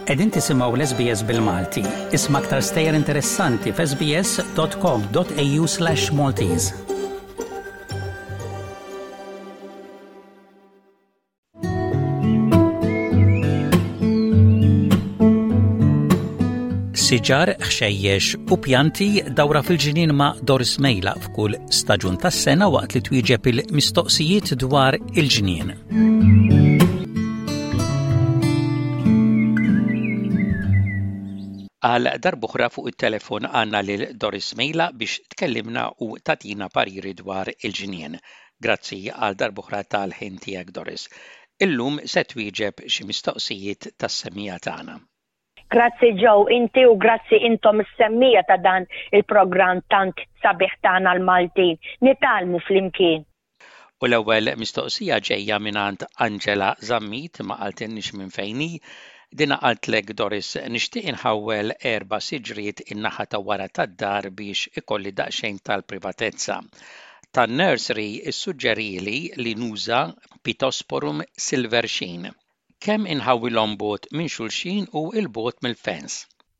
Qegħdin tisimgħu l-SBS bil-Malti. Isma' aktar stejjer interessanti f'sbs.com.au/Maltese. Siġar, ħxejjex u pjanti dawra fil-ġinien ma' Doris Mejla f'kull staġun tas-sena waqt li twieġeb il-mistoqsijiet dwar il-ġinien. Għal darb'oħra fuq it-telefon għandna lil Doris Mejla biex tkellimna u tatina pariri dwar il-ġinien. Grazzi għal darb'oħra tal-ħin tiegħek, Doris. Illum se twieġeb xi mistoqsijiet tas-semmija tagħna. Grazzi Joe, inti u grazzi intom is-semmija ta' dan il-programm tant sabiħ tagħna l-Maltin. Nitalmu flimkien. U l-ewwel mistoqsija ġejja mingħand Angela Zammit ma qaltilniex minn fejni. Dina qaltlek Doris nixtieq inħawwel 4 siġriet in-naħa ta' wara tad-dar biex ikolli daqsxejn tal-privatezza. Tan-nursery issuġġerili li nuża Pittosporum silvershine. Kemm inħawwilhom bot minn xulxin u l-bot mill-fens?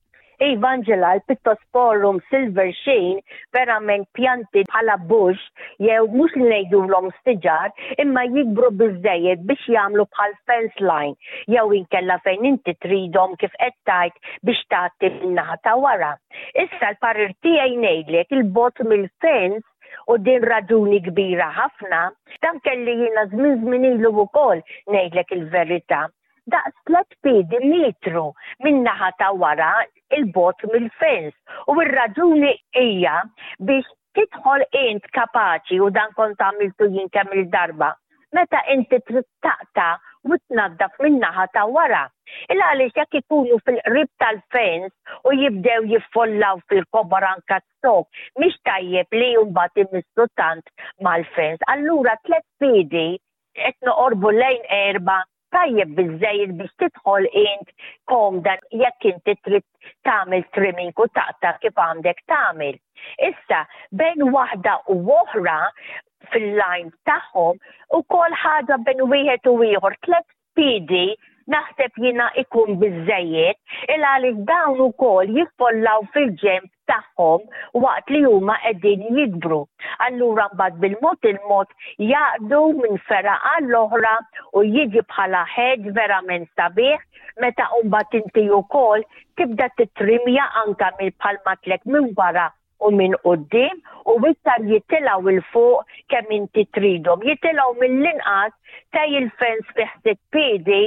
Angela, il-Pittosporum silvershine verament pjanti bħala bush jew mhux li ngħidulhom stiġar imma jikbru biżżejjed biex jagħmlu bħal fence line jew inkella fejn inti tridhom kif qed tgħid biex tagħti min-naħa ta' wara. Issa l-parir tiegħi ngħidlek il-bot mill-fence u din raġuni kbira ħafna, dan kelli jiena żmien ilu wkoll ngħidlek il-verità. Daqs 3 piedi metru min-naħa ta' wara il-bot mill-fens u r-raġuni hija biex tidħol int kapaċi u dan kont għamiltu jien kemm il-darba. Meta inti trid taqta' u tnaddaf min-naħa ta' wara. Għaliex jekk ikunu fil-qrib tal-fens u jibdew jiffollaw fil-kobor anka t-sok, mhix tajjeb li mbagħad imissu tant mal-fens. Allura 3 piedi qed noqorbu lejn 4 tajjeb biżżejjed biex tidħol int komda jekk inti trid tagħmel trimming u taqta' kif għandek tagħmel. Issa bejn waħda u oħra fil-line tagħhom ukoll ħaġa bejn wieħed u ieħor 3 piedi naħseb jiena ikun biżżejjed għaliex dawn ukoll jiffollaw fil-ġenb tagħhom waqt li huma qegħdin jikbru. Allura mbagħad bil-mod il-mod jaqdu minn fera għall-oħra u jiġi bħala ħeġ verament sabiħ meta mbagħad inti wkoll tibda titrimja anke mill-palmatlek minn wara u minn quddiem u iktar jitilgħu il fuq kemm inti tridhom. Jitilgħu mill-inqas ta' il-fens fih 6 piedi,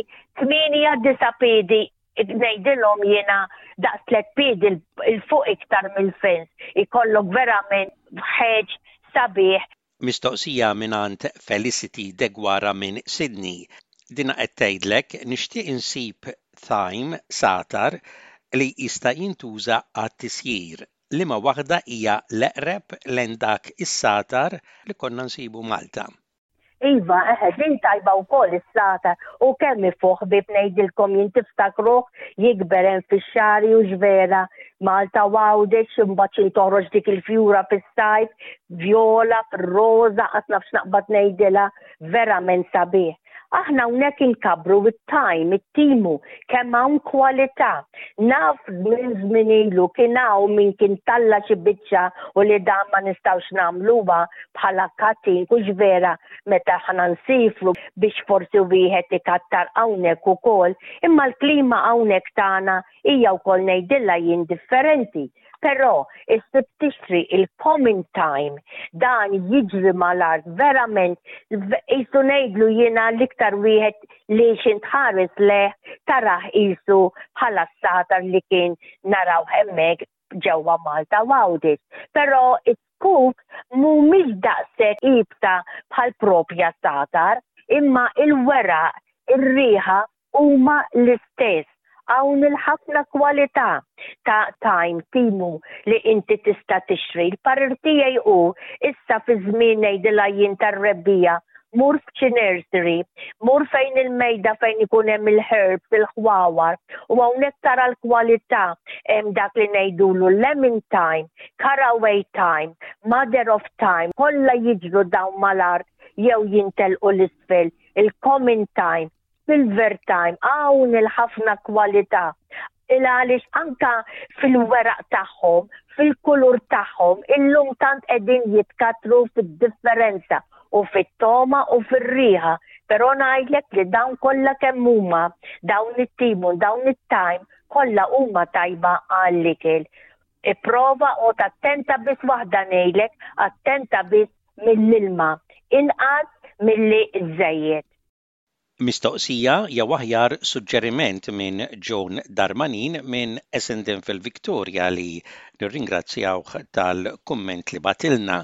8-9 piedi ngħidilhom jiena daqs 3 piedi il-fuq iktar mill-fens. Ikollok verament ħeġ sabiħ. Mistoqsija mingħand Felicity Degwara minn Sydney. Dina qed tgħidlek nixtieq insib thyme satar li jista' jintuża għat-tisjir. Liema waħda hija l-eqreb lejn dak is-satar li konna nsibu Malta. Iva, din tajba wkoll is-satar u kemm ifuħ bib ngħidilkom jien tiftakruh jikber hemm fix-xari u ġvera Malta Għawdex imbagħad toħroġ dik il-fjura fis-sajf, vjola, roża, qatt nafx naqbad ngħidilha verament sabiħ. Aħna hawnhekk inkabru it-time, it-timu, kemm hawn kwalità. Naf minn żmien ilu kien hawn min kien talla xi biċċa u li dan ma nistgħux nagħmluha bħala cutting u ġvera meta aħna nsifru biex forsi wieħed ikattar hawnhekk ukoll, imma l-klima hawnhekk tagħna hija wkoll ngħidilha jien differenti. Però issib tixtri il-common time dan jiġri mal-art verament qisu ngħidlu jiena l-iktar wieħed li xintħares leh taraħ qisu bħala s-satar li kien naraw hemmhekk ġewwa Malta Għawdex. Però it-kuk mhumiex daqshekk ibsa bħal propja satar, imma il-weraq, ir-riħa huma l-istess. Hawn il-ħafna kwalità ta' time timu li inti tista' tixtri. Il-parir tiegħi hu issa fi żmien ngħidilha jien tar-rebbija mur f'xi nursery, mur fejn il-mejda fejn ikun hemm il-herbs, il-ħwawar, u hawnhekk tara l-kwalità hemm dak li ngħidulu lemon time, caraway time, mother of time, kollha jiġru dawn mal-art jew jintelqu l-isfel, il-common time. silver time, hawn il-ħafna kwalità. Il-għalix anka fil-weraq tagħhom, fil-kulur tagħhom, illum tant qegħdin jitkatru fid-differenza u fit-toma u fir-riħa. Però ngħidlek li dawn kollha kemm huma, dawn it-timun, dawn it-time, kollha huma tajba għall-ikel. Ipprova u attenta biss waħda ngħidlek, attenta biss mill-ilma, inqas milli żejjed. Mistoqsija jew aħjar suġġeriment minn John Darmanin minn Essendon fil-Victoria li nirringrazzjawh tal-kumment li batilna.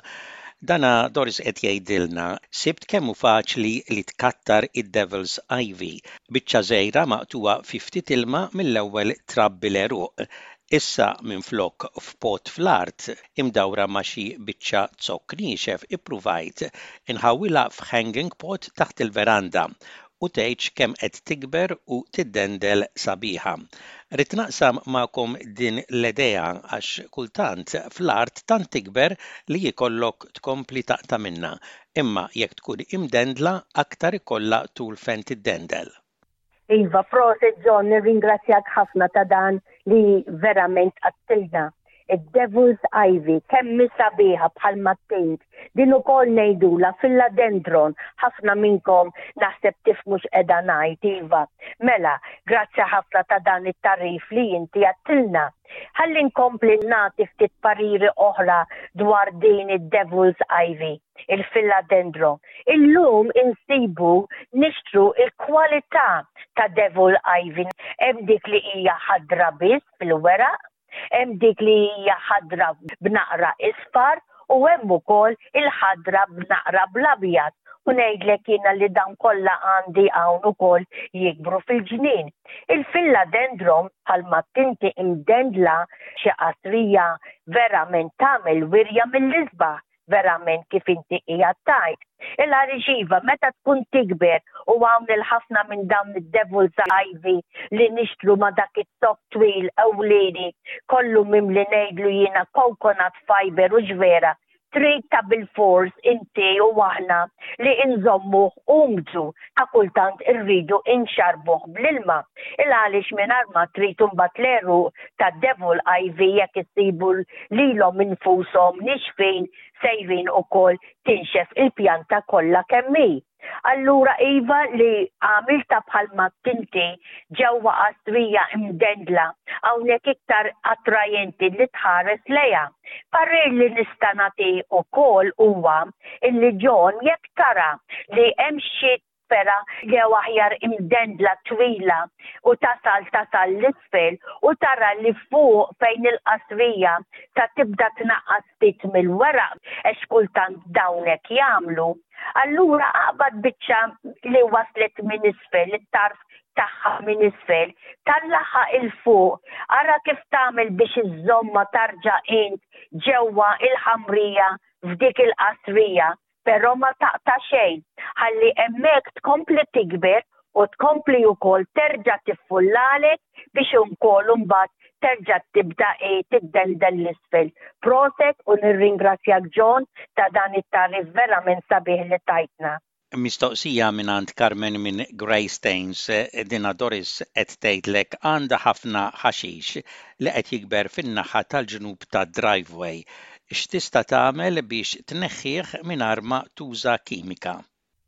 Dana Doris qed jgħidilna sibt kemm hu faċli li tkattar id-Devil's Ivy. Biċċa żgħira maqtuwa fi ftit ilma mill-ewwel trabbi l-eruq. Issa minflok f'pot fl-art imdawra ma' xi biċċa zokk niexef ippruvajt inħawilha f'hanging pot taħt il-veranda u tgħidx kemm qed tikber u tiddendel sabiħa. Rid naqsam magħkom din l-idea għax kultant fl-art tant tikber li jkollok tkompli taqta' minnha, imma jekk tkun imdendla aktar ikollha tul fejn tiddendel. Iva, proset John, nirringrazzjak ħafna ta' dan li verament għattilna. Id-Devil's Ivy, kemm sabiħa bħalma tgħid, din ukoll ngħidula fil-ladendron, ħafna minnkom naħseb tifhmux qiegħda ngħid iva. Mela, grazzi ħafna ta' dan it-tarif li inti għattilna. Ħalli nkompli nagħti ftit pariri oħra dwar din id-Devil's Ivy, il-Philodendron. Illum insibu nixtru il-kwalità ta' Devil Ivy. Hemm dik li hija ħadra biss fil-weraq, hemm dik li hija ħadra b'naqra isfar u hemm ukoll il-ħadra b'naqra bl-abjad. U ngħidlek jiena li dan kollha għandi hawn ukoll jikbru fil-ġnien. Il-Philodendron bħalma tinti imdendla xi qasrija verament tagħmel wirja mill-isbaħ, verament kif inti hija tajt. Il-għaliex iva, meta tkun tikber u hawn il-ħafna minn dawn id-Devil's Ivy li nixtru ma dak it-tok twil ewlieni kollu mimli ngħidlu jiena coconut fiber u ġvera. Trid ta' bil-fors inti u aħna li inżommuh umġu ta' kultant irridu inxarbuh bl-ilma. Il-għaliex mingħajr ma trid imbagħad l-eruq ta' Devil Ivy jekk issibu lilhom infushom nixfin sejrin ukoll tinxef il-pjanta kollha kemm hi. Allura iva li għamilta bħalma tinti ġewwa qasrija imdendla hawnhekk iktar attrajenti li tħares lejha. Parir li nista' nagħti wkoll huwa illi John jekk tara li hemm xi fera jew aħjar imdendla twila u tasal l-isfel u tara li fuq fejn il-qasrija ta' tibda tnaqqas ftit mill-weraq għax kultant dawn hekk jagħmlu. Allura qabad biċċa li waslet minn isfel, it-tarf tagħha minn isfel, tallaħħa il-fuq, ara kif tagħmel biex iżomma tarġa' int ġewwa il-ħamrija f'dik il-qasrija, però ma taqta' xejn, ħalli hemmhekk tkompli tikber u tkompli wkoll terġa' tiffullalek biex inkoll imbagħad terġa' tibda tiddendel l-isfel. Proset u nirringrazzjak John ta' dan it-tarif verament sabiħ li tajtna. Mistoqsija mingħand Carmen minn Greystanes dina Doris qed tgħidlek għandha ħafna ħaxix li qed jikber fin-naħa tal-ġnub tad-driveway. X'tista' tagħmel biex tneħħih mingħajr ma tuża kimika?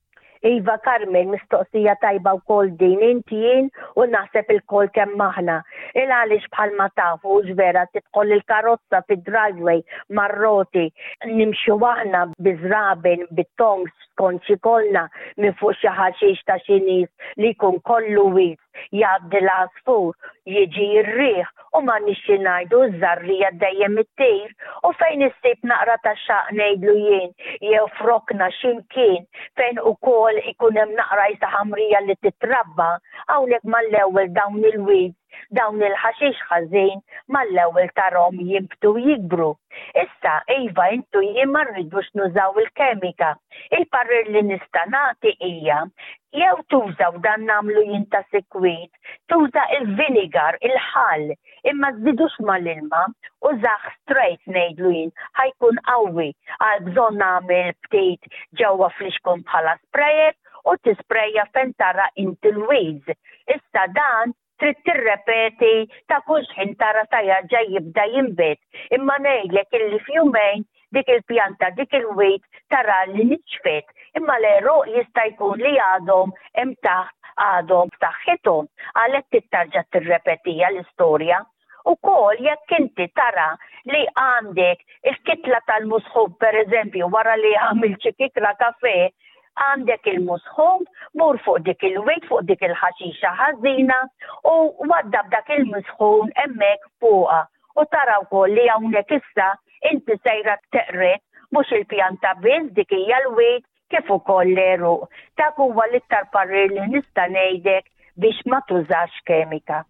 Iva Carmen, mistoqsija tajba wkoll din inti jien u naħseb il-kol kemm aħna. Il-għaliex bħalma tafu ġvera tidħol il-karozza fid-driveway marroti nimxu aħna biżraben bit-tongs konċi kollha minn fuq xi ħaxix ta' xi nies li jkun kollu wis jgħaddi l-għasfur jiġi r-riħ u ma nixxi ngħidu żarrija dejjem it-tejr u fejn issib naqra ta' xaq ngħidlu jien jew frokna x'imkien fejn ukoll ikun hemm naqra jsa ħamrija li titrabba hawnhekk mal-ewwel dawn il-weeds dawn il-ħaxix ħażin mal-ewwel tarhom jimbtu jikbru. Issa iva intu jien ma rridux nużaw il-kemika. Il-parir li nista' nagħti hija jew tużaw dan nagħmlu jien ta' sikwit, tuża il-vinegar, il-ħall, imma żidux mal-ilma, użaħ straight ngħidlu jien, ħajkun qawwi għal bżonn nagħmel ftit ġewwa fl-ixkun bħala sprayer u tisprejja fejn tara inti l-weeds. Issa dan trid tirrepeti ta' kull ħin tara ta' jarġa' jibda jinbet. Imma ngħidlek illi f'jumejn dik il-pjanta, dik il-weed tara li niċfet. Imma l-eruq jista' jkun li għadhom hemm taħt għadhom f'saħħithom għalhekk tittarġa' tirrepetija l-istorja. Ukoll jekk inti tara li għandek il-kitla tal-musħub pereżempju wara li għamil xi kikra kafè, għandek il-musħub, mur fuq dik il-wejt, fuq dik il-ħaxixa ħażina u wadda b'dak il-musħun hemmhekk fuqha. U tara wkoll li hawnhekk issa inti sejra teqret mhux il-pjanta biss dik hija l-wejt kif ukoll l-eruq. Dak huwa l-iktar parir li nista' ngħidlek biex ma tużax kemika.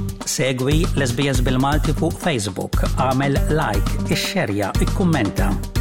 Segwi l-SBS bil-Malti fuq Facebook, għamel like, ixxerja, ikkummenta.